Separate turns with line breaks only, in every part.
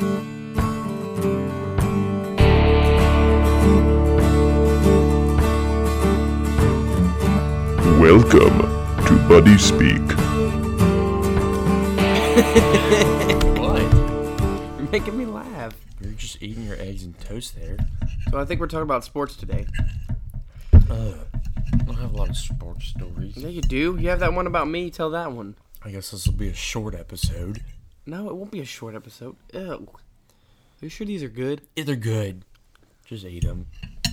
Welcome to Buddy Speak.
What?
You're making me laugh.
You're just eating your eggs and toast there.
So I think we're talking about sports today.
I don't have a lot of sports stories.
Yeah, you do. You have that one about me. Tell that one.
I guess this will be a short episode.
No, it won't be a short episode. Ew. Are you sure these are good?
Yeah, they're good. Just eat them.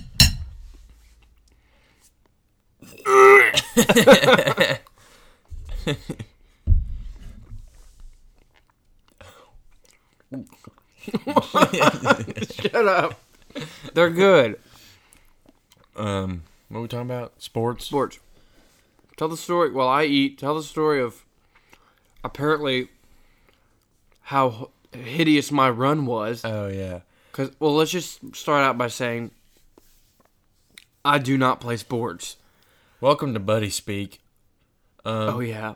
Shut up. They're good.
What are we talking about? Sports?
Sports. Tell the story while I eat. Tell the story of apparently how hideous my run was.
Oh, yeah.
Well, let's just start out by saying I do not play sports.
Welcome to Buddy Speak.
Oh, yeah.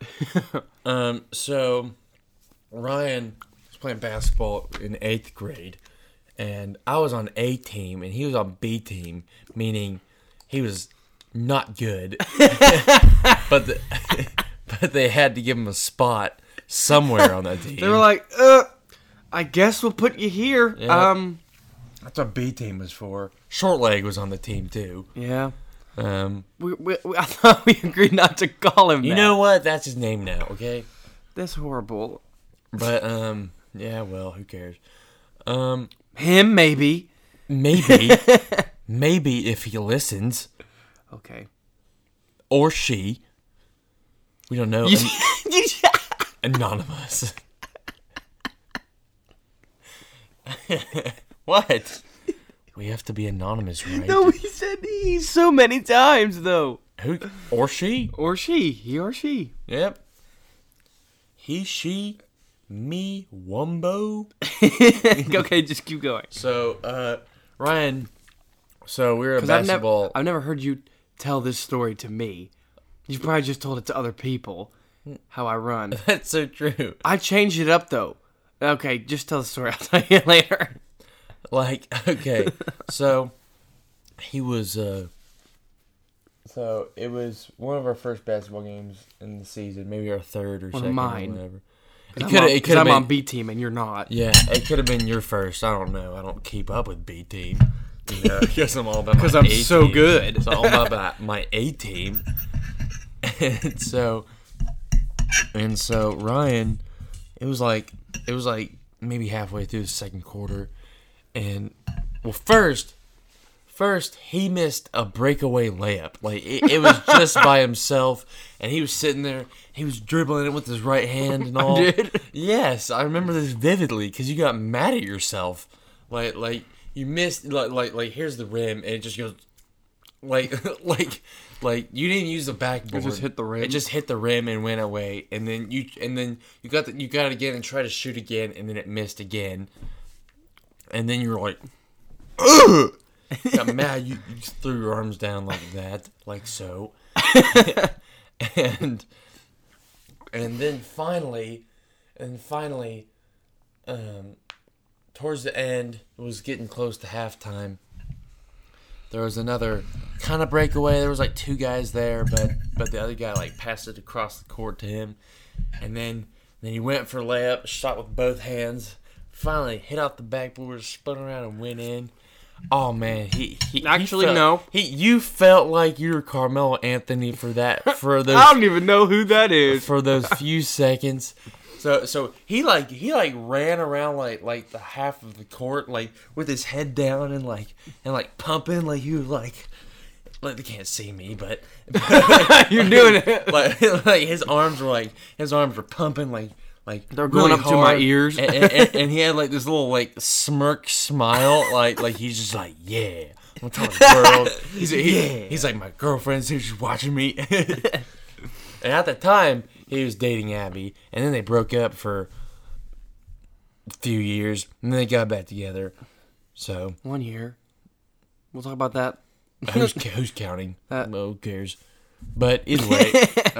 So Ryan was playing basketball in 8th grade, and I was on A team, and he was on B team, meaning he was not good. but they had to give him a spot somewhere on that team.
They were like, I guess we'll put you here.
Yeah. That's what B team was for. Short leg was on the team too.
Yeah.
You
I thought we agreed not to call him that.
know what? That's his name now, okay?
That's horrible.
But yeah, well, who cares?
Him, maybe.
Maybe if he listens.
Okay.
Or she. We don't know. Anonymous. What? We have to be anonymous, right?
No, he said he so many times, though.
Who? Or she?
Or she. He or she.
Yep. He, she, me, wumbo.
Okay, just keep going.
So, Ryan, so we were at basketball.
I've never heard you tell this story to me. You've probably just told it to other people, how I run.
That's so true.
I changed it up, though. Okay, just tell the story. I'll tell you later.
Like, okay, so he was, so it was one of our first basketball games in the season, maybe our third or
One of
second
mine.
or whatever.
Because I'm on B team and you're not.
Yeah, it could have been your first. I don't know. I don't keep up with B team. Yeah, I guess I'm all about my
Because I'm
A
so
team.
good.
It's all about my A team. And so Ryan, it was like maybe halfway through the second quarter, and well, first he missed a breakaway layup. Like it was just by himself, and he was sitting there. He was dribbling it with his right hand and all.
I did?
Yes, I remember this vividly because you got mad at yourself. Like you missed. Like here's the rim, and it just goes. Like you didn't use the backboard.
It just hit the rim.
It just hit the rim and went away, and then you got it again and tried to shoot again, and then it missed again, and then you were like, ugh! Got mad. You threw your arms down like that, like so, and then finally, towards the end, it was getting close to halftime. There was another kind of breakaway. There was like two guys there, but the other guy like passed it across the court to him, and then he went for a layup, shot with both hands. Finally hit off the backboard, spun around and went in. Oh man, he
Actually,
no. You felt like you were Carmelo Anthony for those.
I don't even know who that is.
For those few seconds. So he ran around like the half of the court like with his head down and pumping like he was like they can't see me, but
You're doing it.
like his arms were pumping like
they're going
really
up to my
hard.
ears.
and he had like this little like smirk smile like he's just like, yeah, I'm telling the world. He's like, my girlfriend's here, she's watching me. And at the time he was dating Abby, and then they broke up for a few years, and then they got back together. So
1 year. We'll talk about that.
who's counting? Well, who cares? But either way,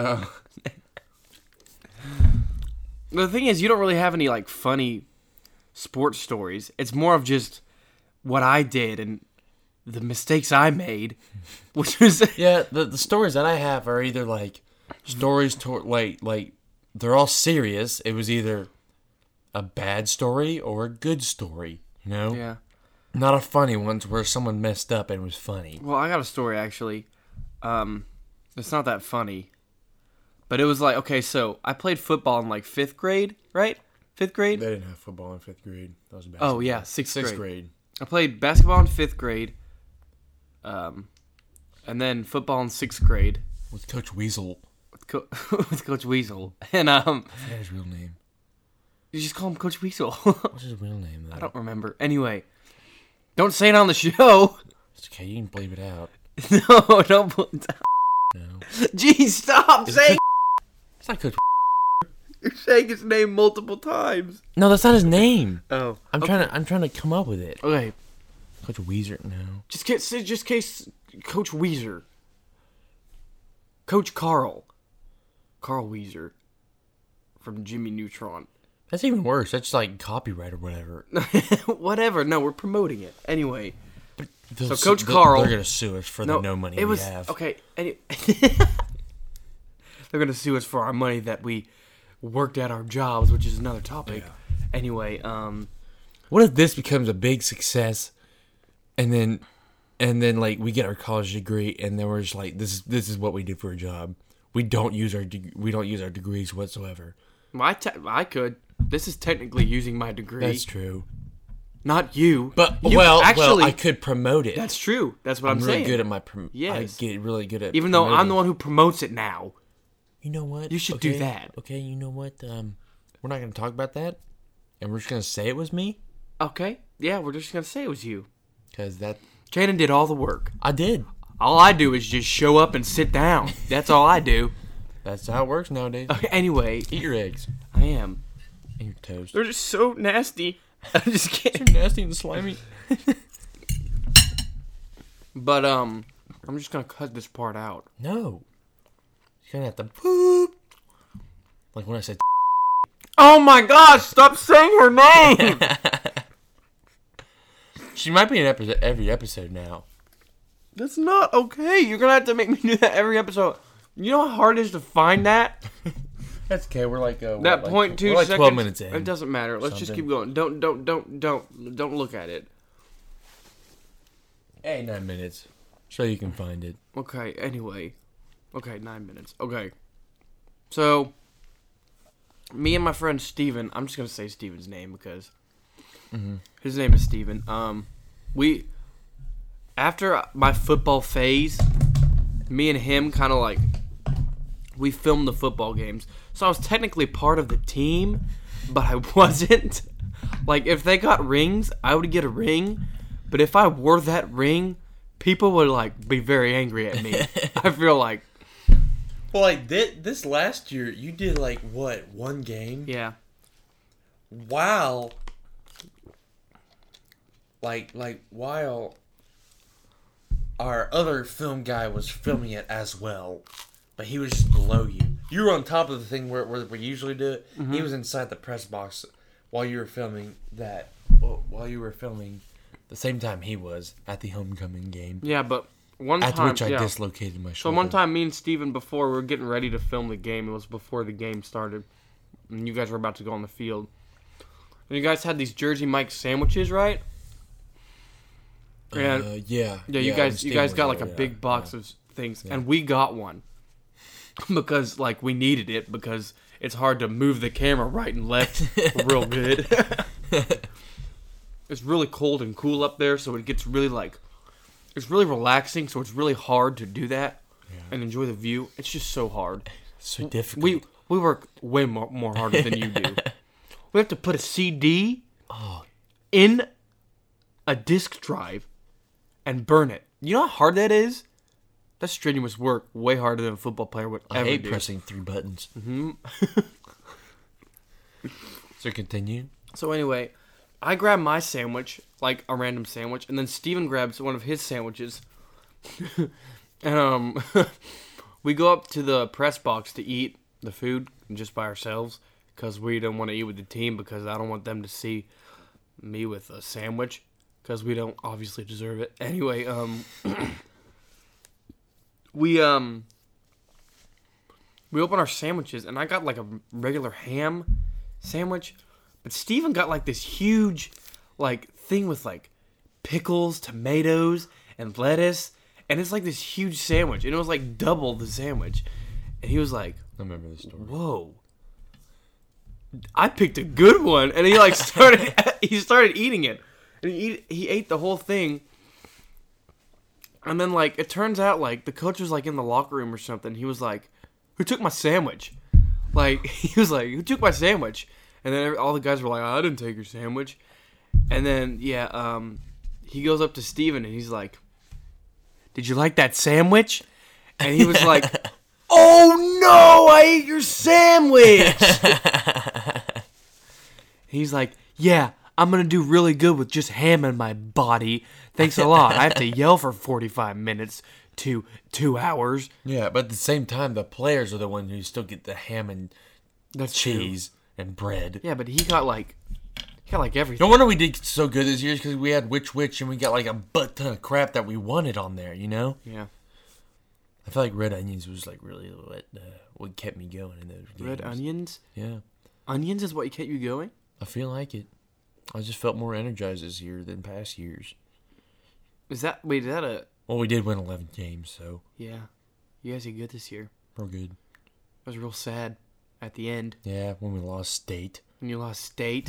the thing is, you don't really have any like funny sports stories. It's more of just what I did and the mistakes I made, which was
Yeah, the stories that I have are either like stories like they're all serious. It was either a bad story or a good story, you know?
yeah.
Not a funny one where someone messed up and it was funny.
Well, I got a story actually. It's not that funny, but it was like, okay, so I played football in like 5th grade, right? 5th grade.
They didn't have football in 5th grade. That was basketball.
Oh yeah, sixth
Sixth
grade.
grade.
I played basketball in 5th grade, and then football in 6th grade
With Coach Weasel.
with Coach Weasel. And
I forgot his real name.
you just call him Coach Weasel.
What's his real name, though?
I don't remember. Anyway, don't say it on the show.
It's okay, you can bleep it out.
No, don't put.
No.
Jeez, stop saying.
It's not Coach.
You're saying his name multiple times.
No, that's not his name.
Oh,
I'm trying to come up with it.
okay.
Coach Weezer, no.
Just case Coach Weezer. Coach Carl Weezer from Jimmy Neutron.
That's even worse. That's like copyright or whatever.
Whatever. No, we're promoting it anyway.
So
Coach Carl-
they're gonna sue us for the no money
it was,
we have.
Okay. They're gonna sue us for our money that we worked at our jobs, which is another topic.
Yeah.
Anyway,
What if this becomes a big success, and then like we get our college degree, and then we're just like, this is what we do for a job. We don't use our degrees whatsoever.
I could. This is technically using my degree.
That's true.
Not you.
But
You
well, I could promote it.
That's true. That's what I'm
really
saying.
good at my.
Yes.
I get really good at.
Even though I'm
promoting.
the one who promotes it now.
You know what?
You should do that.
Okay, you know what? We're not gonna talk about that, and we're just gonna say it was me,
Okay. Yeah, we're just gonna say it was you.
because that
Jaden did all the work.
I did.
All I do is just show up and sit down. That's all I do.
That's how it works nowadays.
Okay, anyway,
Eat your eggs
I am.
and your toast.
They're just so nasty. I'm just kidding.
They're nasty and slimy.
But I'm just gonna cut this part out.
No, you're gonna have to poop. Like when I said.
Oh my gosh! Stop saying her name.
She might be in every episode now.
That's not okay. You're gonna have to make me do that every episode. You know how hard it is to find that?
That's okay. We're like
That
like,
0.2
we're like
seconds.
12 minutes in.
It doesn't matter. Let's just keep going. Don't look at it.
Hey, 9 minutes, so you can find it.
Okay. Anyway. Okay, 9 minutes. Okay. So, me and my friend Steven, I'm just gonna say Steven's name because his name is Steven. We after my football phase, me and him kind of like we filmed the football games. So I was technically part of the team, but I wasn't. Like if they got rings, I would get a ring, but if I wore that ring, people would like be very angry at me. I feel like
Well, like this last year, you did like what, one game?
yeah.
Wow. Like while our other film guy was filming it as well, but he was just below you. You were on top of the thing where we usually do it. He was inside the press box while you were filming that. While you were filming, the same time he was at the homecoming game.
Yeah, but one
At
time
which I
yeah.
dislocated my
So
shoulder.
one time, me and Steven, before we were getting ready to film the game, it was before the game started, and you guys were about to go on the field. And you guys had these Jersey Mike sandwiches, right? And
yeah,
you guys got like a big box of things, and we got one because like we needed it because it's hard to move the camera right and left real good. It's really cold and cool up there, so it gets really like it's really relaxing. So it's really hard to do that and enjoy the view. It's just so hard.
So difficult.
We work way more harder than you do. We have to put a CD in a disk drive and burn it. You know how hard that is? That's strenuous work. Way harder than a football player would
I
ever
hate
do.
pressing 3 buttons. Mm-hmm. So continue.
So anyway, I grab my sandwich, like a random sandwich, and then Steven grabs one of his sandwiches. And we go up to the press box to eat the food just by ourselves because we don't want to eat with the team because I don't want them to see me with a sandwich because we don't obviously deserve it. Anyway, we open our sandwiches, and I got like a regular ham sandwich, but Steven got like this huge like thing with like pickles, tomatoes, and lettuce, and it's like this huge sandwich, and it was like double the sandwich, and he was like,
I remember this story.
"Whoa, I picked a good one," and he like started eating it, and he ate the whole thing. And then, like, it turns out, like, the coach was, like, in the locker room or something. He was like, "Who took my sandwich?" Like, he was like, "Who took my sandwich?" And then all the guys were like, "I didn't take your sandwich." And then, he goes up to Steven and he's like, "Did you like that sandwich?" And he was like, "Oh, no, I ate your sandwich." He's like, "Yeah, I'm going to do really good with just ham in my body. Thanks a lot. I have to yell for 45 minutes to 2 hours."
Yeah, but at the same time, the players are the ones who still get the ham and
That's
cheese and bread.
Yeah, but he got everything.
No wonder we did so good this year because we had Which and we got like a butt ton of crap that we wanted on there, you know?
Yeah.
I feel like red onions was like really what kept me going in those games.
Red onions?
Yeah.
Onions is what kept you going?
I feel like it. I just felt more energized this year than past years.
Is that a...
Well, we did win 11 games, so
Yeah. You guys did good this year.
we're good.
I was real sad at the end
Yeah, when we lost state.
when you lost state.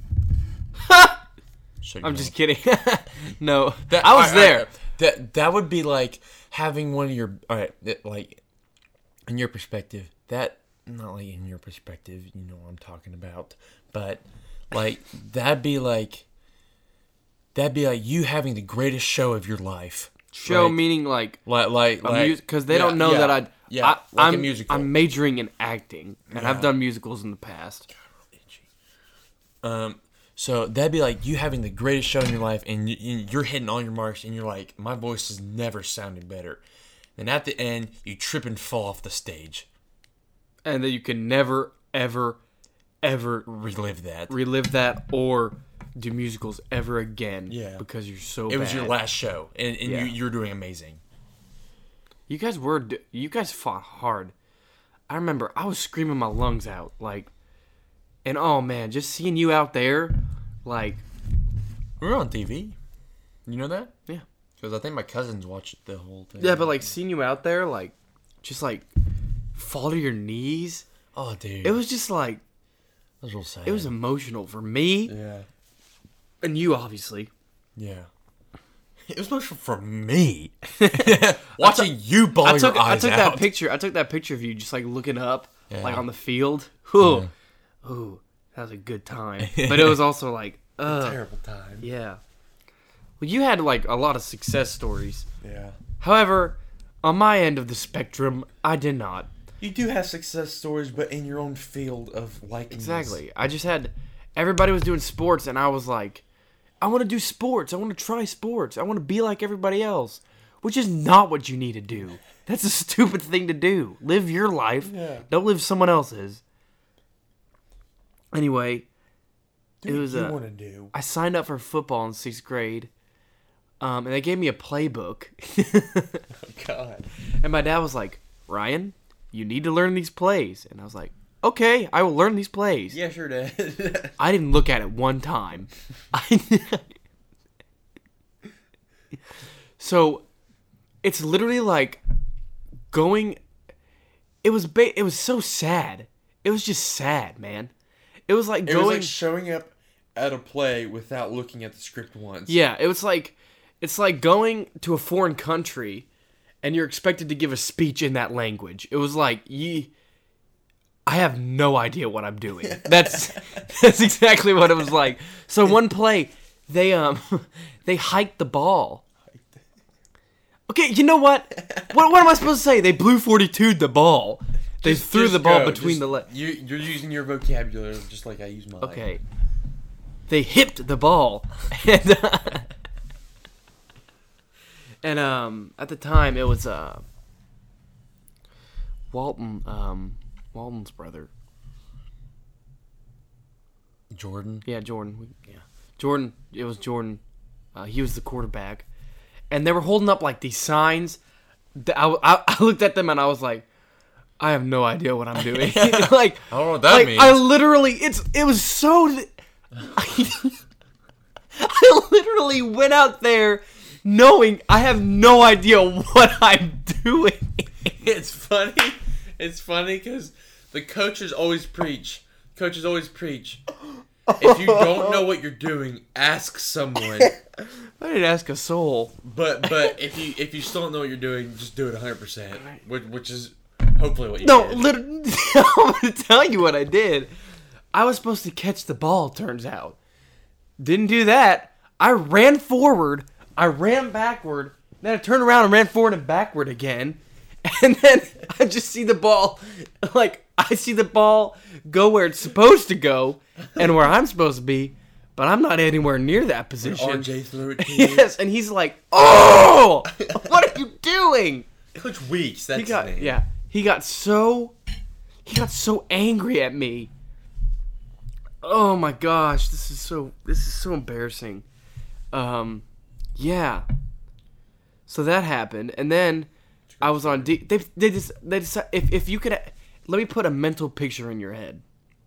Shut
I'm
your
just
mouth.
kidding. No, I was there.
That would be like having one of your like in your perspective. That not like in your perspective, you know what I'm talking about. But like that'd be like you having the greatest show of your life.
Show
Like-
meaning like
like
because they don't know that
like
I'm
a musical.
I'm majoring in acting, and I've
Yeah.
done musicals in the past.
So that'd be like you having the greatest show in your life, and you're hitting all your marks, and you're like, my voice has never sounded better. And at the end, you trip and fall off the stage.
And that you can never, ever, ever
Relive that.
relive that or do musicals ever again.
Yeah.
Because you're so
It was
bad.
your last show, and
Yeah.
you're doing amazing.
You guys fought hard. I remember I was screaming my lungs out, like, and oh man, just seeing you out there, like,
We were on TV. You know that?
yeah.
Because I think my cousins watched the whole thing.
Yeah, but like seeing you out there, like, just like fall to your knees.
Oh, dude.
It was just like,
That was real sad.
it was emotional for me
Yeah.
and you, obviously.
Yeah. It was emotional for me. Watching you ball
I
your
took
eyes out.
that picture. I took that picture of you just like looking up,
Yeah.
like on the field. Ooh, ooh, that was a good time. But it was also like,
Terrible time.
yeah. Well, you had like a lot of success stories.
Yeah.
However, on my end of the spectrum, I did not.
You do have success stories, but in your own field of liking.
Exactly. I just had everybody was doing sports, and I was like, I want to do sports. I want to try sports. I want to be like everybody else, which is not what you need to do. That's a stupid thing to do. Live your life.
Yeah.
Don't live someone else's. Anyway,
Do
it
what
was
you want to do.
I signed up for football in 6th grade, and they gave me a playbook.
God.
And my dad was like, "Ryan, you need to learn these plays." And I was like, "Okay, I will learn these plays."
Yeah, sure did.
I didn't look at it one time. So, it's literally like going. It was so sad. It was just sad, man. It was like
It
going.
was like showing up at a play without looking at the script once.
Yeah, it's like going to a foreign country, and you're expected to give a speech in that language. It was like I have no idea what I'm doing. That's exactly what it was like. So one play, they hiked the ball. Okay, you know what? What am I supposed to say? They blue 42'd the ball. They threw the ball between the legs.
You're using your vocabulary just like I use mine.
Okay. They hipped the ball. And at the time it was Walton's brother.
Jordan.
Yeah, Jordan. Yeah. Jordan. It was Jordan. He was the quarterback, and they were holding up like these signs. I looked at them and I was like, I have no idea what I'm doing. Like,
I don't know what that means.
I literally, it was so. I literally went out there knowing I have no idea what I'm doing.
It's funny. It's funny because the coaches always preach. If you don't know what you're doing, ask someone.
I didn't ask a soul.
But if you still don't know what you're doing, just do it 100%, which is hopefully what you
No,
did.
literally, I'm going to tell you what I did. I was supposed to catch the ball, turns out. Didn't do that. I ran forward. I ran backward. Then I turned around and ran forward and backward again. And then I just see the ball, like, I see the ball go where it's supposed to go and where I'm supposed to be, but I'm not anywhere near that position.
RJ threw it to you.
Yes, and he's like, "Oh, what are you doing?"
Coach Weeks, that's his name.
Yeah, he got so angry at me. Oh my gosh, this is so embarrassing. Yeah. So that happened, and then I was on D. They decided if you could let me put a mental picture in your head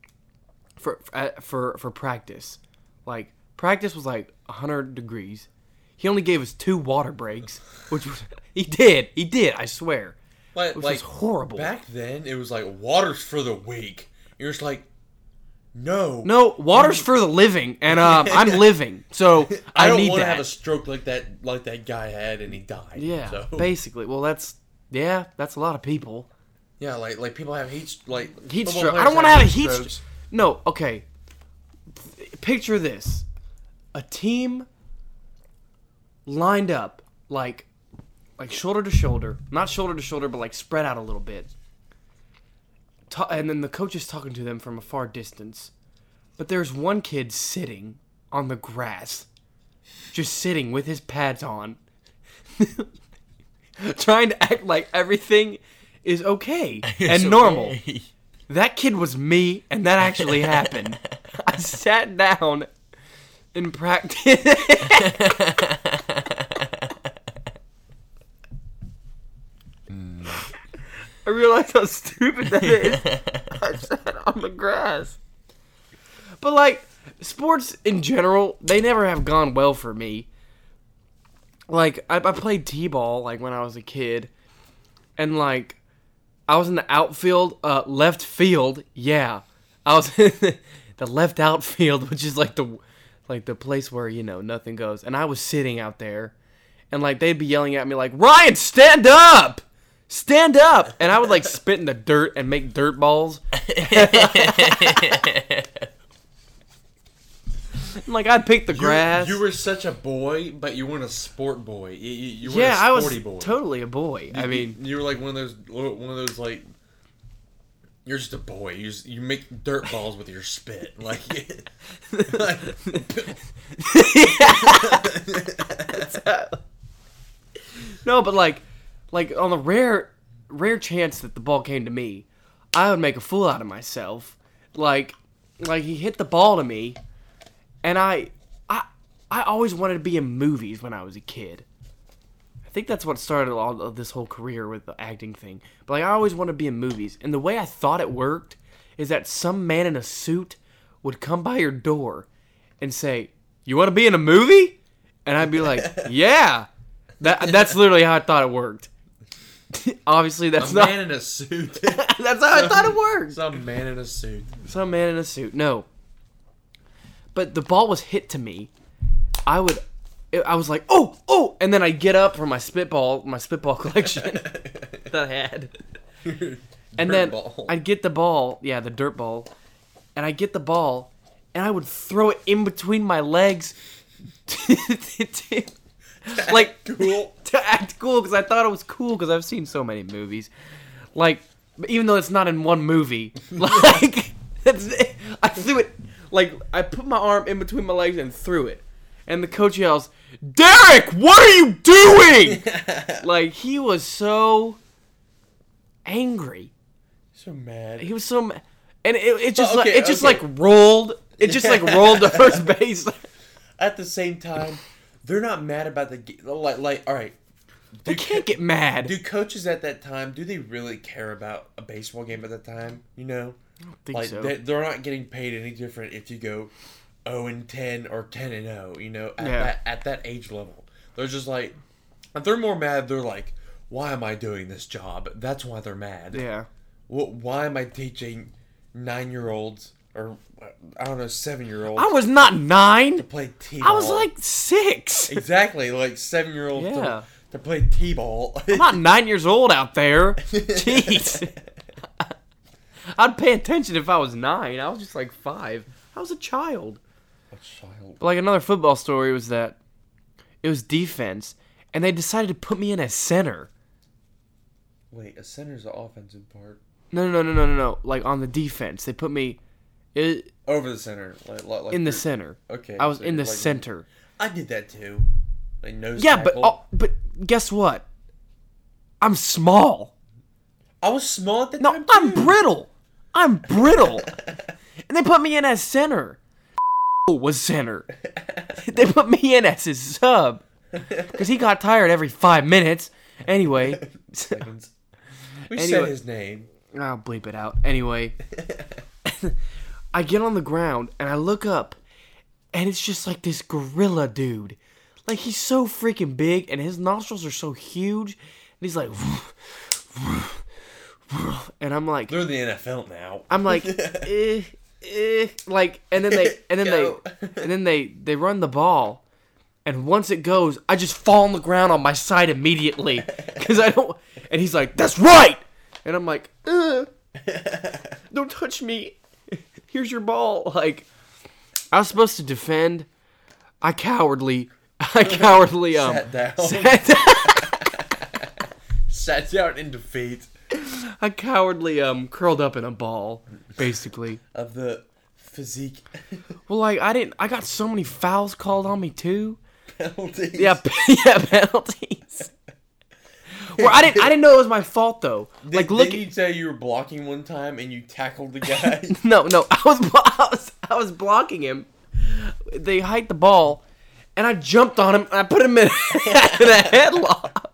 for practice. Like, practice was like 100 degrees. He only gave us 2 water breaks, which was he did, I swear. Which was horrible.
Back then, it was like, water's for the weak. You're just like, no.
No, water's for the living, and I'm living, so I
don't
need
want
that.
to have a stroke like that guy had, and he died.
Yeah,
so.
basically. Well, that's a lot of people.
Yeah, like people have heat
Heat
football
stroke. I
players
don't want to have a heat
strokes.
stroke. No, okay. Picture this: a team lined up, like shoulder to shoulder, not shoulder to shoulder, but like spread out a little bit. And then the coach is talking to them from a far distance. But there's one kid sitting on the grass, just sitting with his pads on, trying to act like everything is okay and normal. That kid was me, and that actually happened. I sat down and practiced. I realized how stupid that is. I sat on the grass. But, like, sports in general, they never have gone well for me. Like, I played t-ball, like, when I was a kid. And, like, I was in the outfield, left field, yeah. I was in the left outfield, which is, like the place where, you know, nothing goes. And I was sitting out there. And, like, they'd be yelling at me, like, Ryan, stand up! Stand up! And I would, like, spit in the dirt and make dirt balls. Like, I'd pick the grass.
You were such a boy, but you weren't a sport boy. You were
yeah,
a sporty boy.
I was totally a boy. I mean,
you were like one of those like. You're just a boy. You make dirt balls with your spit, like.
No, but like on the rare chance that the ball came to me, I would make a fool out of myself. Like he hit the ball to me, and I always wanted to be in movies when I was a kid. I think that's what started all of this whole career with the acting thing. But like, I always wanted to be in movies, and the way I thought it worked is that some man in a suit would come by your door and say, "You want to be in a movie?" And I'd be like, "Yeah." That's literally how I thought it worked. Obviously, that's not.
A man in a suit.
That's how I thought it worked.
Some man in a suit.
Some man in a suit. No. But the ball was hit to me. I was like, oh, and then I'd get up from my spitball collection that I had. And then
ball.
I'd get the ball, the dirt ball, and I'd get the ball, and I would throw it in between my legs. Like,
cool.
To act cool, because I thought it was cool, because I've seen so many movies. Like, even though it's not in one movie, like, I threw it, like, I put my arm in between my legs and threw it. And the coach yells, "Derek, what are you doing?" Like, he was so angry.
So mad.
He was so mad. And it just
Okay.
rolled. It just like rolled to first base.
at the same time, they're not mad about the game. Like, all right.
They can't get mad.
Do coaches at that time, do they really care about a baseball game at that time? You know?
I don't think
Like,
so.
they're not getting paid any different if you go 0-10 or 10-0, you know, at that age level. They're just like, if they're more mad, they're like, why am I doing this job? That's why they're mad.
Yeah.
Why am I teaching 9-year-olds or, I don't know, 7-year-olds
I was not 9.
to play T-ball?
I was like 6.
Exactly, like 7-year-olds
Yeah.
to play T-ball.
I'm not 9 years old out there. Jeez. I'd pay attention if I was 9. I was just like 5. I was a child.
A child.
But like another football story was that it was defense, and they decided to put me in as center.
Wait, a center's the offensive part.
No. Like on the defense, they put me
Over the center. Like
in the center.
Okay.
I was
so
in the
like-
center.
I did that too. Like nose
Yeah,
tackle.
but guess what? I'm small.
I was small at the
No,
time
I'm
too.
brittle. I'm brittle. And they put me in as center. Was center. They put me in as his sub. Because he got tired every 5 minutes. Anyway.
Seconds. We
Anyway.
said his name.
I'll bleep it out. Anyway. I get on the ground and I look up. And it's just like this gorilla dude. Like he's so freaking big and his nostrils are so huge. And he's like... And I'm like...
They're the NFL now.
I'm like, like, and then they run the ball, and once it goes, I just fall on the ground on my side immediately, because I don't. And he's like, "That's right," and I'm like, "Don't touch me. Here's your ball." Like, I was supposed to defend. I cowardly
Sat down.
sat down.
Sat down in defeat
I cowardly curled up in a ball, basically.
of the physique
Well, like I got so many fouls called on me too.
penalties.
Yeah, penalties. Well, I didn't know it was my fault though. Like, look,
Didn't you say you were blocking one time and you tackled the guy?
no, I was blocking him. They hiked the ball, and I jumped on him and I put him in a headlock.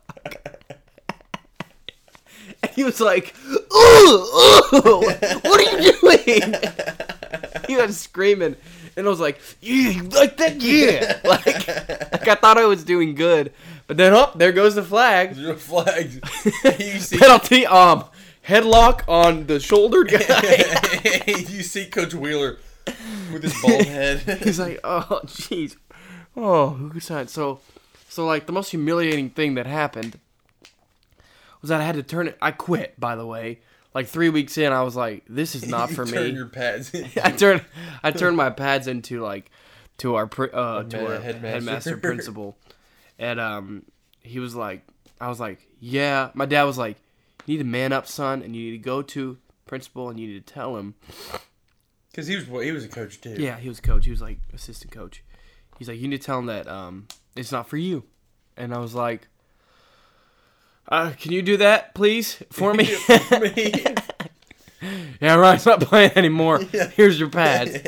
And he was like, "Ooh, what are you doing?" He was screaming, and I was like, "Yeah, you like that? Yeah!" Like I thought I was doing good, but then there goes the flag.
Your flags. You see,
Penalty, headlock on the shouldered guy.
you see Coach Wheeler with his bald head.
He's like, "Oh, jeez, oh, who's that?" So like the most humiliating thing that happened was that I had to turn it. I quit, by the way. Like 3 weeks in, I was like, "This is not for
Turn
me."
your pads.
I turned my pads into like to our headmaster principal, and he was like, I was like, "Yeah." My dad was like, "You need to man up, son, and you need to go to principal and you need to tell him."
Because he was a coach too.
Yeah, he was coach. He was like assistant coach. He's like, "You need to tell him that it's not for you," and I was like, "Can you do that, please, for me?"
For me.
Yeah, Ryan's not playing anymore.
Yeah.
Here's your pads.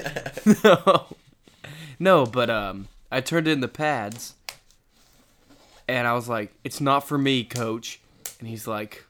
No, but I turned in the pads, and I was like, "It's not for me, coach." And he's like,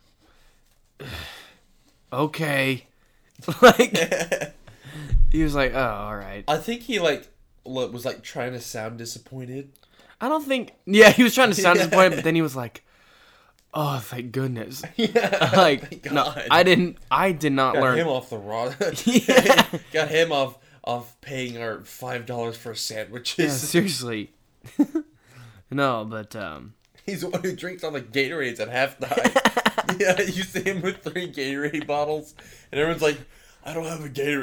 "Okay," like he was like, "Oh, all right."
I think he was like trying to sound disappointed.
I don't think. Yeah, he was trying to sound disappointed, but then he was like, "Oh, thank goodness."
Yeah.
Like,
thank
no,
God.
I did not
Got
learn.
him off the raw.
Yeah.
Got him off paying our $5 for
Yeah,
sandwiches.
seriously. No, but
He's the one who drinks all the Gatorades at halftime. Yeah, you see him with 3 Gatorade bottles, and everyone's like, "I don't have a Gatorade."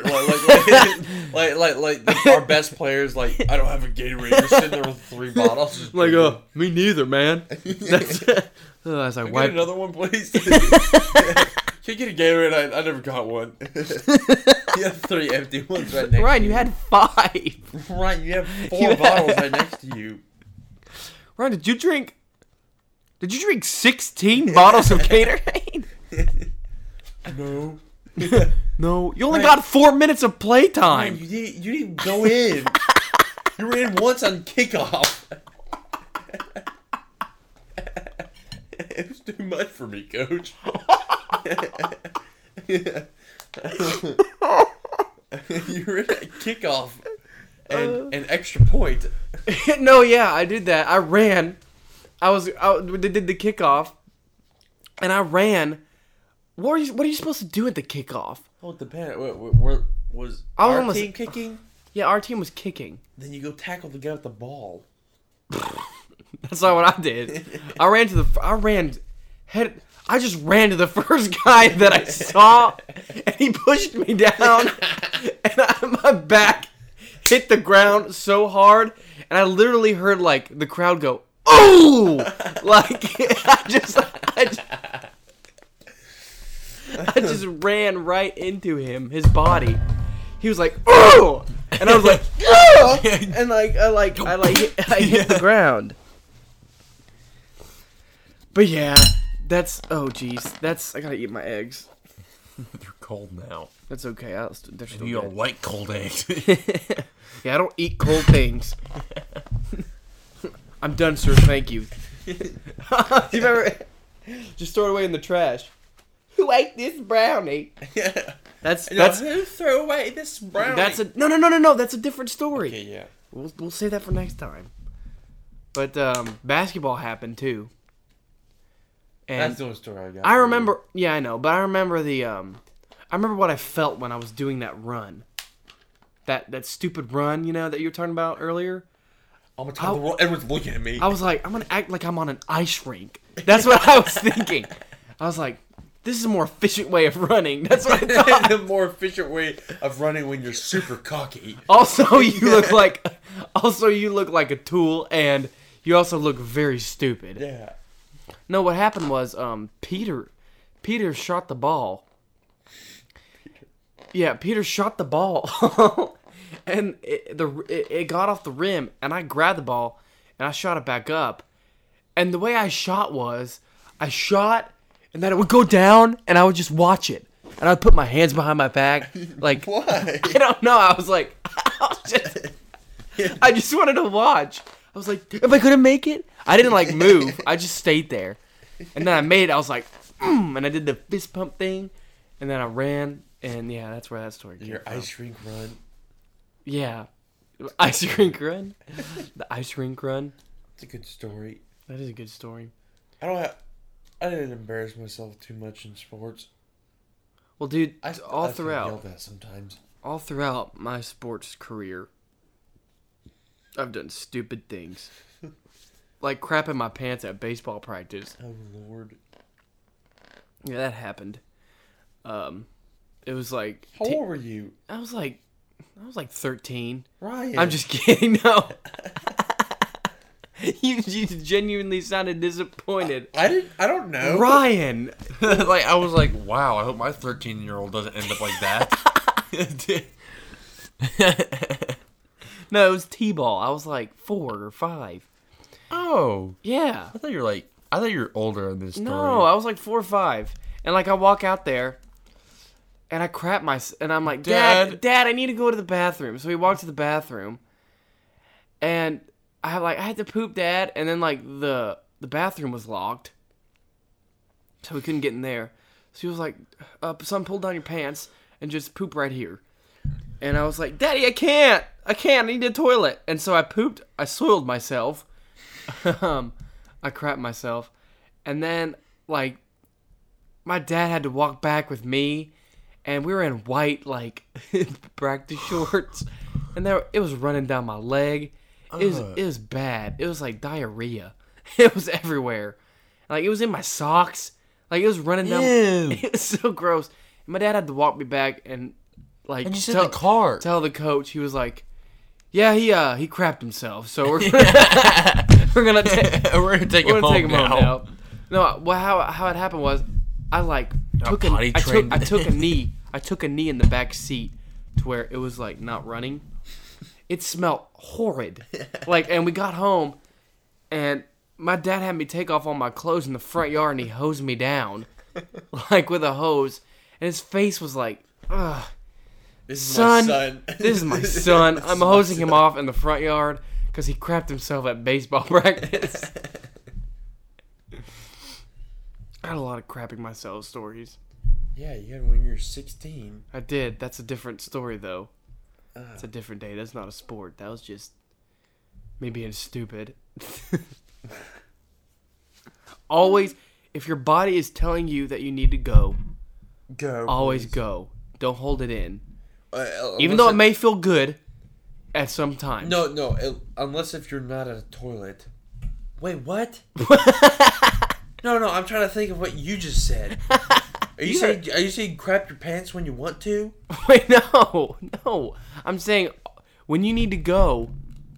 Like our best players, like, "I don't have a Gatorade." You're sitting there with 3 bottles. Just
like,
drinking.
me neither, man. That's, I was like,
Can I
why?
get another one, please? Can you get a Gatorade? I never got one. You have 3 empty ones right next
Ryan,
to
you had 5.
Ryan, you have 4
You
bottles
had-
right next to you.
Ryan, did you drink 16 bottles of Gatorade?
No.
No, you only got 4 minutes of
Ryan,
playtime.
you didn't go in. You ran once on kickoff. It was too much for me, Coach. You ran at kickoff and an extra point.
No, yeah, I did that. I ran. I did the kickoff, and I ran. What are you supposed to do at the kickoff?
Oh, it depends. Was
I was
our
almost-
team kicking?
Yeah, our team was kicking.
Then you go tackle the guy with the ball.
That's not what I did. I just ran to the first guy that I saw, and he pushed me down, and my back hit the ground so hard, and I literally heard like the crowd go, "Ooh!" Like I just ran right into him, his body. He was like, "Ooh!" And I was like, "Ooh!" And I hit the ground. But yeah, I gotta eat my eggs.
They're cold now.
That's okay. They're still
You
good.
don't like cold eggs.
Yeah, I don't eat cold things. I'm done, sir. Thank you. Do you remember? Just throw it away in the trash. Who ate this brownie? That's
who threw away this brownie?
No. That's a different story.
Okay, yeah.
We'll save that for next time. But basketball happened too. And
That's the only story I got.
I remember. Yeah, I know. But I remember I remember what I felt when I was doing that run. That stupid run, that you were talking about earlier.
I'm gonna tell the world. Everyone's looking at me.
I was like, I'm gonna act like I'm on an ice rink. That's what I was thinking. I was like, this is a more efficient way of running. That's what I thought.
The more efficient way of running when you're super cocky.
Also, you look like a tool, and you also look very stupid.
Yeah.
No, what happened was Peter shot the ball. Yeah, Peter shot the ball, and it got off the rim, and I grabbed the ball, and I shot it back up. And the way I shot was, I shot, and then it would go down, and I would just watch it, and I'd put my hands behind my back, like
Why?
I don't know. I just wanted to watch. I was like, am I gonna make it? I didn't like move. I just stayed there, and then I made it. I was like, and I did the fist pump thing, and then I ran, and yeah, that's where that story came
Your
from.
ice rink run.
Yeah, ice rink run. The ice rink run.
It's a good story.
That is a good story.
I didn't embarrass myself too much in sports.
Well, dude,
I
all
feel yelled at sometimes.
all throughout my sports career, I've done stupid things. Like crapping my pants at baseball practice.
Oh Lord.
Yeah, that happened. It was like
How old were you?
I was like 13.
Ryan.
I'm just kidding. No. you genuinely sounded disappointed.
I don't know.
Ryan.
Like I was like, wow, I hope my 13-year-old doesn't end up like that.
No, it was T-ball. I was like 4 or 5.
Oh.
Yeah.
I thought you were older in this story.
No, I was like 4 or 5. And like I walk out there and I crap and I'm like, Dad, I need to go to the bathroom. So we walk to the bathroom and I had to poop, Dad, and then like the bathroom was locked. So we couldn't get in there. So he was like, son, pull down your pants and just poop right here. And I was like, Daddy, I can't. I need a toilet. And so I pooped. I soiled myself. I crapped myself. And then, like, my dad had to walk back with me. And we were in white, like, practice shorts. And it was running down my leg. It was bad. It was like diarrhea. It was everywhere. Like, it was in my socks. Like, it was running down.
Ew.
It was so gross. And my dad had to walk me back and, like,
And you said the car.
tell the coach. He was like, yeah, he crapped himself. So we're gonna take him home now. No, well, how it happened was, I took a knee. I took a knee in the back seat to where it was like not running. It smelled horrid. Like, and we got home, and my dad had me take off all my clothes in the front yard, and he hosed me down, like with a hose, and his face was like, ugh.
This is
son,
my son.
This is my son. I'm hosing him off in the front yard because he crapped himself at baseball practice. I had a lot of crapping myself stories.
Yeah, you had when you were 16.
I did. That's a different story, though. It's a different day. That's not a sport. That was just me being stupid. Always, if your body is telling you that you need to go, always
please.
go. Don't hold it in.
Even
Even though it may feel good at some time.
No, unless if you're not at a toilet. Wait, what? No, I'm trying to think of what you just said. Are you saying crap your pants when you want to?
Wait, no. I'm saying when you need to go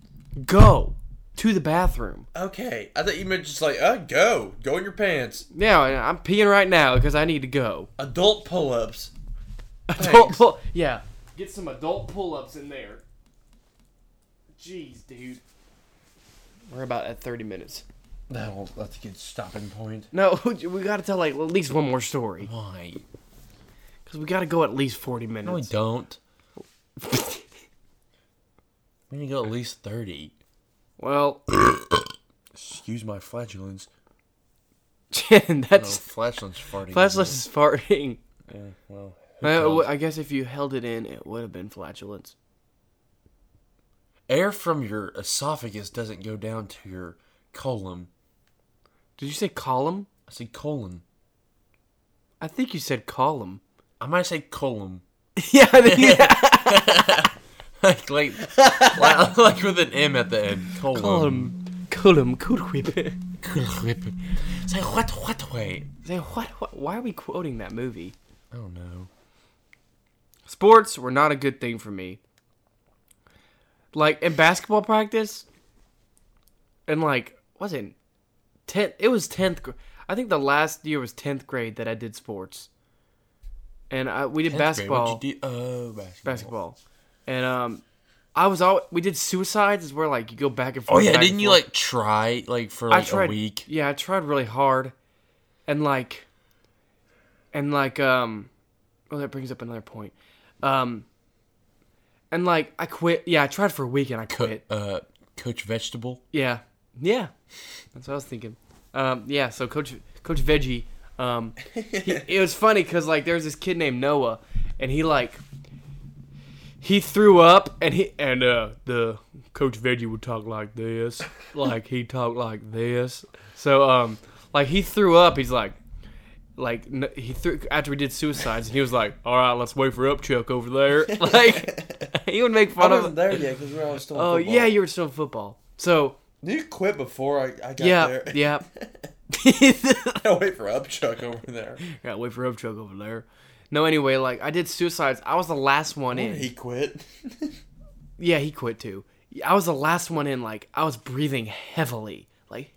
to the bathroom.
Okay, I thought you meant just like, go in your pants.
Yeah, I'm peeing right now because I need to go.
Adult pull-ups.
Yeah, get some adult pull-ups in there. Jeez, dude. We're about at 30 minutes.
That's a good stopping point.
No, we got to tell like at least one more story.
Why?
Because we got to go at least 40 minutes.
No, we don't. We need to go at least 30.
Well,
excuse my flatulence.
that's
Flatulence farting.
flatulence is farting.
Yeah, well.
I guess if you held it in, it would have been flatulence.
Air from your esophagus doesn't go down to your colon.
Did you say column?
I said colon.
I think you said column.
I might say colon.
Yeah.
like with an M at the end.
Column.
Say what way?
Say what? Why are we quoting that movie?
I don't know.
Sports were not a good thing for me. Like in basketball practice, and like wasn't 10th. It was 10th. I think the last year was 10th grade that I did sports, and we did basketball.
What'd you do? Oh, basketball.
And we did suicides. Is where like you go back and forth.
Oh yeah, didn't you like try like for like a week?
Yeah, I tried really hard, and like, well, that brings up another point. And like I quit. Yeah, I tried for a week and I quit.
Coach Vegetable.
Yeah, that's what I was thinking. Yeah, so Coach Veggie. It was funny because like there was this kid named Noah, and he threw up, and the Coach Veggie would talk like this, like he talked like this. So like he threw up. He's like he threw after we did suicides, and he was like, "All right, let's wait for Upchuck over there." Like he would make fun of.
I wasn't there yet because we were still.
Oh yeah, you were still in football. So
you quit before I got there.
Yeah.
Gotta wait for Upchuck over there.
Gotta wait for Upchuck over there. No, anyway, like I did suicides. I was the last one in.
He quit.
Yeah, he quit too. I was the last one in. Like I was breathing heavily. Like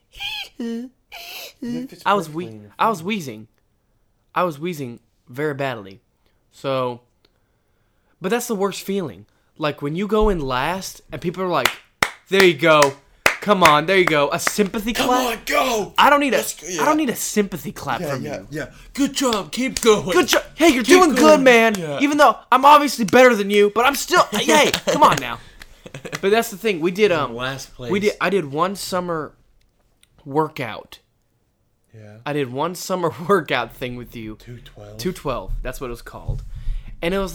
I was wheezing. I was wheezing very badly. So, but that's the worst feeling. Like when you go in last and people are like, "There you go, come on, there you go," a sympathy clap.
Come on, go.
I don't need a sympathy clap from you.
Yeah. Good job. Keep going.
Good job. Hey, you're doing good, man.
Yeah.
Even though I'm obviously better than you, but I'm still. Hey, come on now. But that's the thing. We did
last place.
I did one summer workout.
Yeah.
I did one summer workout thing with you.
212.
212. That's what it was called. And it was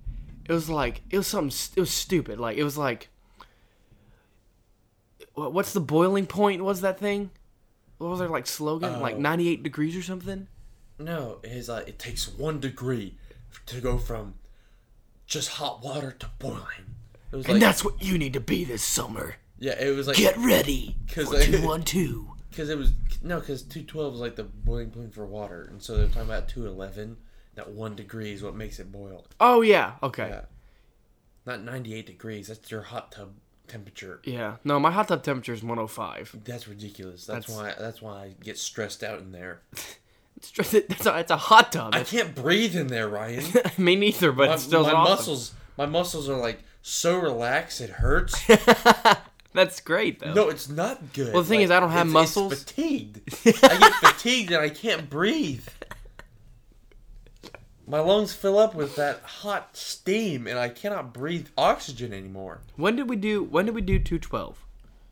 stupid. Like it was like, what's the boiling point? What's that thing? What was their like slogan? Like 98 degrees or something?
No, it takes 1 degree to go from just hot water to boiling. It was
and that's what you need to be this summer.
Yeah, it was like
get ready for 212.
Because 212 is like the boiling point for water, and so they're talking about 211. That 1 degree is what makes it boil.
Oh yeah, okay.
Yeah. Not 98 degrees. That's your hot tub temperature.
Yeah. No, my hot tub temperature is 105.
That's ridiculous. That's why I get stressed out in there.
It's a hot tub.
I can't breathe in there, Ryan.
Me neither, but it's still awesome.
My muscles are like so relaxed it hurts.
That's great though.
No, it's not good.
Well, the thing is, I don't have muscles.
It's fatigued. I get fatigued and I can't breathe.
My lungs fill up with that hot steam, and I cannot breathe oxygen anymore.
When did we do 212?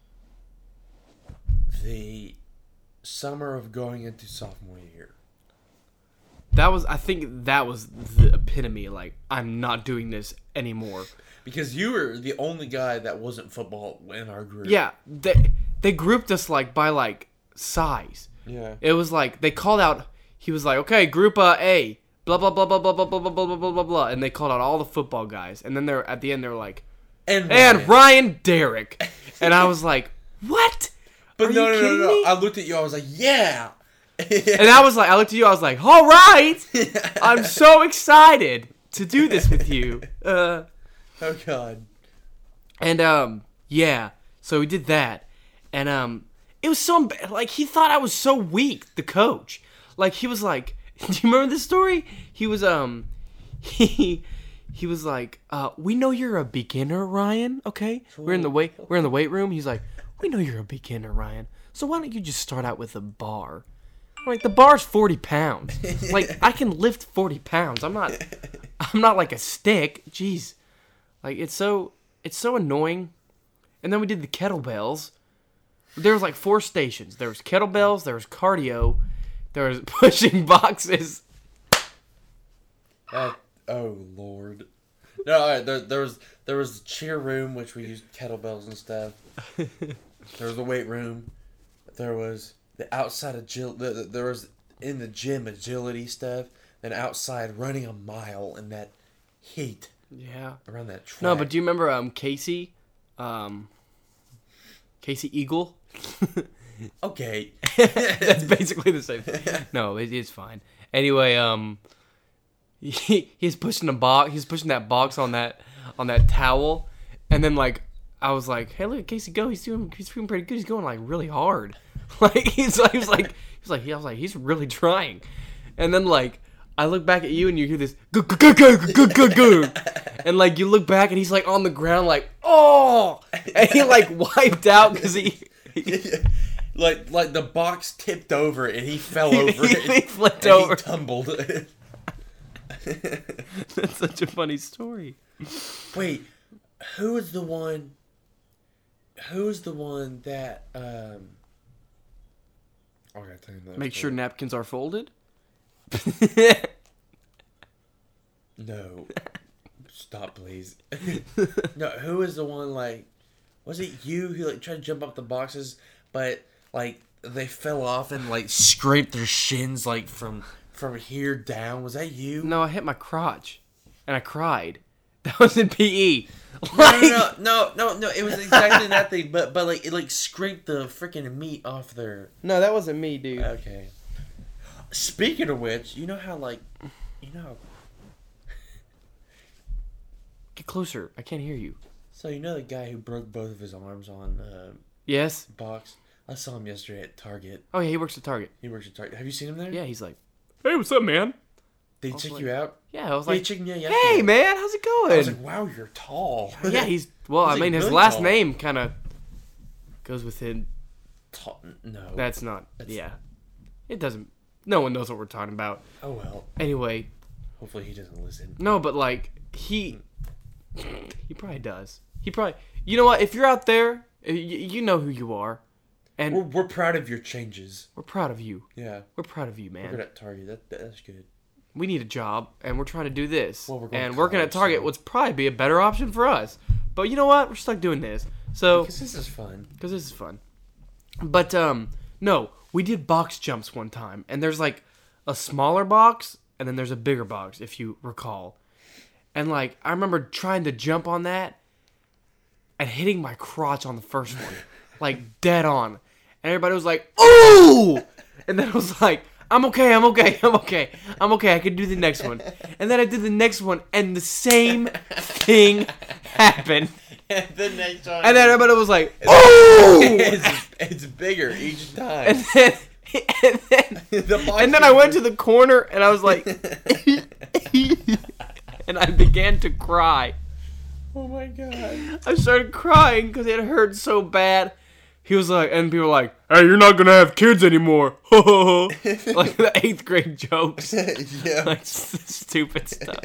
The summer of going into sophomore year.
I think that was the epitome. Like, I'm not doing this anymore.
Because you were the only guy that wasn't football in our group.
Yeah, they grouped us like by like size.
Yeah.
It was like they called out. He was like, okay, group A, blah blah blah blah blah blah blah blah blah blah blah blah, and they called out all the football guys. And then at the end they were like, and Ryan Derrick, and I was like, what?
But
Are
no,
you
no,
kidding
no, no.
me?
I looked at you. I was like, yeah.
And I looked at you. I was like, all right, I'm so excited to do this with you.
Oh God.
And yeah, so we did that, and it was so like he thought I was so weak. The coach, like he was like, do you remember this story? He was he was like, we know you're a beginner, Ryan. Okay, we're in the weight room. He's like, we know you're a beginner, Ryan. So why don't you just start out with a bar? I'm like, the bar's 40 pounds. Like, I can lift 40 pounds. I'm not like a stick. Jeez. Like, it's so annoying. And then we did the kettlebells. There was like 4 stations. There was kettlebells, there was cardio, there was pushing boxes.
Oh Lord. No, all right, there was the cheer room, which we used kettlebells and stuff. There was the weight room. There was the outside there was in the gym agility stuff. Then outside running a mile in that heat.
Yeah.
Around that track.
No, but do you remember Casey? Casey Eagle?
Okay.
That's basically the same thing. No, it is fine. Anyway, he's pushing that box on that towel, and then like I was like, hey, look at Casey go. He's doing pretty good. He's going like really hard. Like he's he's really trying. And then like I look back at you and you hear this go, and like you look back and he's like on the ground like, oh, and he like wiped out because he
like the box tipped over and he fell over it.
He flipped over.
He tumbled.
That's such a funny story.
Wait, who's the one that I gotta tell you that
Make
story.
sure napkins are folded.
No. Stop, please. No, who was the one, like, was it you who, like, tried to jump up the boxes, but, like, they fell off and, like, scraped their shins, like, from here down? Was that you?
No, I hit my crotch, and I cried. That was in PE.
No, it was exactly that thing, but, like, it, like, scraped the freaking meat off their...
No, that wasn't me, dude.
Okay. Speaking of which, you know how...
Get closer. I can't hear you.
So you know the guy who broke both of his arms on
Yes.
box? I saw him yesterday at Target.
Oh, yeah, he works at Target.
He works at Target. Have you seen him there?
Yeah, he's like, hey, what's up, man?
Did he check you out?
Yeah, I was
Yeah, he
like,
checked me out yesterday.
hey, man, how's it going?
I was like, wow, you're tall.
Yeah, he's, well, I
He's,
mean,
like,
his
really
last
tall.
name kind of goes within,
Tall. No.
that's not, yeah. It doesn't, no one knows what we're talking about.
Oh, well.
Anyway,
Hopefully he doesn't listen.
no, but like, he probably does. He probably, you know what, if you're out there, you know who you are. And
We're proud of your changes.
we're proud of you.
Yeah.
We're proud of you,
We're
man.
good at Target. That's good.
We need a job, and we're trying to do this.
Well, we're going
and
to
working at
college,
Target
so-
would probably be a better option for us. But you know what? We're stuck doing this. So,
Because this is fun.
because this is fun. But, no, we did box jumps one time. And there's, like, a smaller box, and then there's a bigger box, if you recall. And, like, I remember trying to jump on that and hitting my crotch on the first one. Like, dead on. And everybody was like, ooh! And then I was like, I'm okay, I can do the next one. And then I did the next one, and the same thing happened.
The next one.
And then everybody was like, ooh!
it's bigger each time.
And then I went to the corner, and I was like, and I began to cry.
Oh my god.
I started crying because it hurt so bad. He was like, and people were like, "Hey, you're not gonna have kids anymore." Like the 8th grade jokes,
Yeah.
like stupid stuff.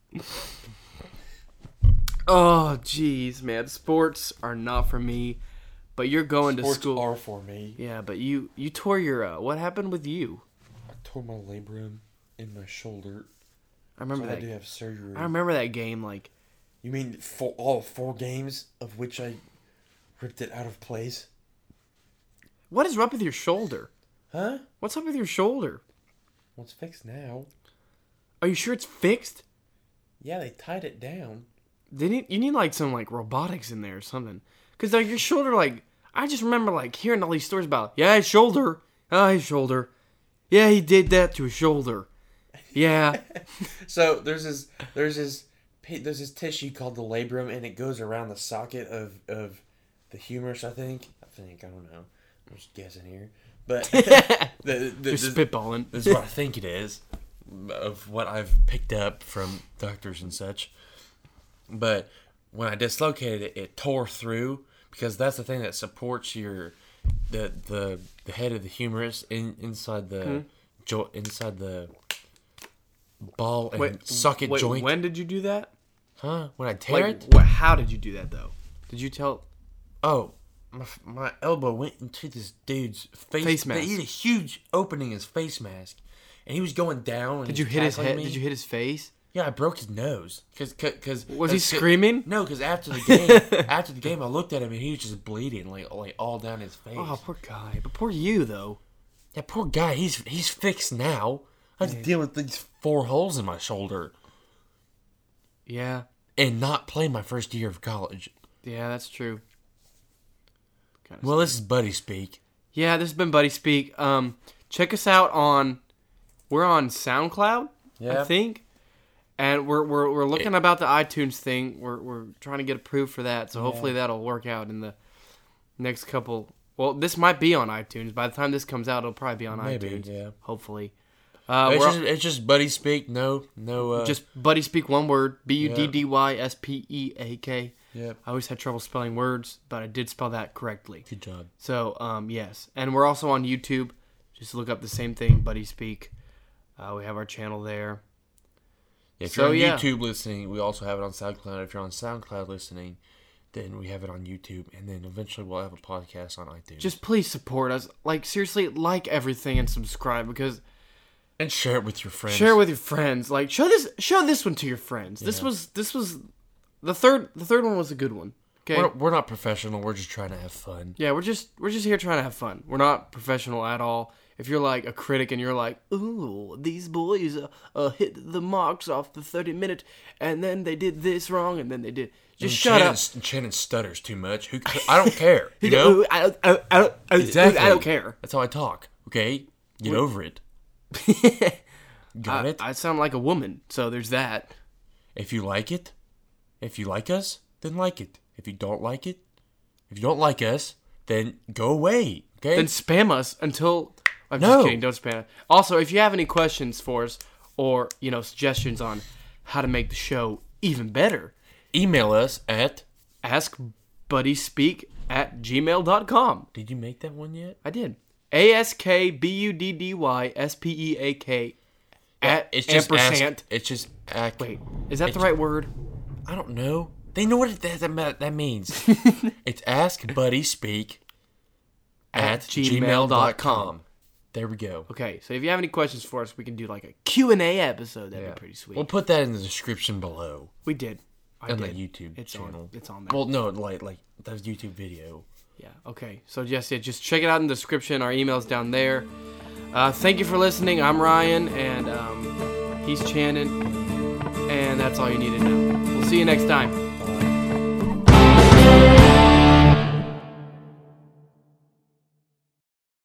Oh, jeez, man. Sports are not for me. But you're going
Sports
to school.
are for me.
Yeah, but you tore your. What happened with you?
I tore my labrum in my shoulder.
I remember
So I
that.
had to have surgery.
I remember that game. Like,
You mean for all 4 games of which I ripped it out of place?
what is up with your shoulder?
Huh?
What's up with your shoulder?
Well, it's fixed now.
Are you sure it's fixed?
Yeah, they tied it down.
You need like some like robotics in there or something. Cause like your shoulder, like I just remember like hearing all these stories about his shoulder, his shoulder, yeah, he did that to his shoulder, yeah.
So there's this tissue called the labrum, and it goes around the socket of the humerus. I think. I don't know. I'm just guessing here, but
You're spitballing.
This is what I think it is, of what I've picked up from doctors and such. But when I dislocated it, it tore through, because that's the thing that supports your the head of the humerus inside the inside the ball and socket joint.
When did you do that?
Huh? When I tear it?
How did you do that though? Did you tell?
Oh, my elbow went into this dude's face
mask.
He had a huge opening in his face mask, and he was going down. And
Did
he
you
was
hit his
tackling
head?
me.
Did you hit his face?
Yeah, I broke his nose. Cause
Was he screaming?
No, because after the game, I looked at him and he was just bleeding, like all down his face.
Oh, poor guy. But poor you though.
Yeah, poor guy. He's fixed now. I have to deal with these 4 holes in my shoulder
Yeah.
and not play my first year of college.
Yeah, that's true. Kinda
Well, this is Buddy Speak.
Yeah, this has been Buddy Speak. Check us out we're on SoundCloud,
Yeah.
I think, and we're looking about the iTunes thing. We're trying to get approved for that, so hopefully that'll work out in the next couple. Well, this might be on iTunes. By the time this comes out, it'll probably be on
Maybe,
iTunes.
yeah.
Hopefully.
It's just Buddy Speak. No.
Just Buddy Speak, one word. BUDDYSPEAK.
Yep.
I always had trouble spelling words, but I did spell that correctly.
Good job.
So, yes. And we're also on YouTube. Just look up the same thing, Buddy Speak. We have our channel there.
If
So,
you're on
yeah.
YouTube listening, we also have it on SoundCloud. If you're on SoundCloud listening, then we have it on YouTube. And then eventually we'll have a podcast on iTunes.
Just please support us. Like, seriously, like everything and subscribe, because
And share it with your friends.
share it with your friends. Like, show this one to your friends. This was the third one was a good one. Okay.
We're not professional. We're just trying to have fun.
Yeah, we're just here trying to have fun. We're not professional at all. If you're like a critic and you're like, ooh, these boys hit the marks off the 30-minute, and then they did this wrong, and then they did. Just shut up.
Shannon stutters too much. I don't care. You know? Exactly.
I don't care.
That's how I talk. Okay? Get over it. Got it?
I sound like a woman, so there's that.
If you like it, if you like us, then like it. If you don't like it, if you don't like us, then go away. Okay?
Then spam us until... I'm
No.
just kidding. Don't spam it. Also, if you have any questions for us or, suggestions on how to make the show even better,
Email us at...
askbuddyspeak@gmail.com.
Did you make that one yet?
I did. ASKBUDDYSPEAK @ampersand.
It's just act.
Wait, is that the right word?
I don't know. They know what that means. It's askbuddyspeak at gmail.com. There we go.
Okay, so if you have any questions for us, we can do like a Q&A episode. That'd be pretty sweet.
We'll put that in the description below.
We did. I
On
did.
the YouTube
It's
channel.
It's on there.
Well, no, like that was YouTube video.
Yeah, okay. So just check it out in the description. Our email's down there. Thank you for listening. I'm Ryan, and he's Shannon. And that's all you need to know. We'll see you next time.